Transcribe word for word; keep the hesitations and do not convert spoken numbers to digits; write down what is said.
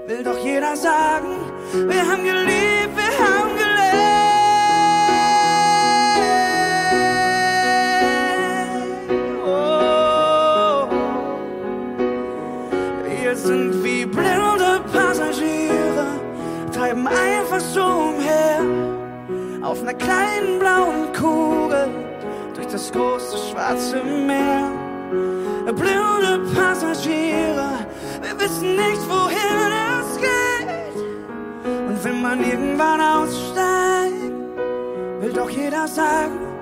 will doch jeder sagen. Wir haben geliebt, wir haben gelebt. Oh, wir sind wie blinde Passagiere, treiben einfach so umher, auf einer kleinen blauen Kugel, durch das große schwarze Meer. Blinde Passagiere, wir wissen nicht, wohin es geht. Und wenn man irgendwann aussteigt, will doch jeder sagen,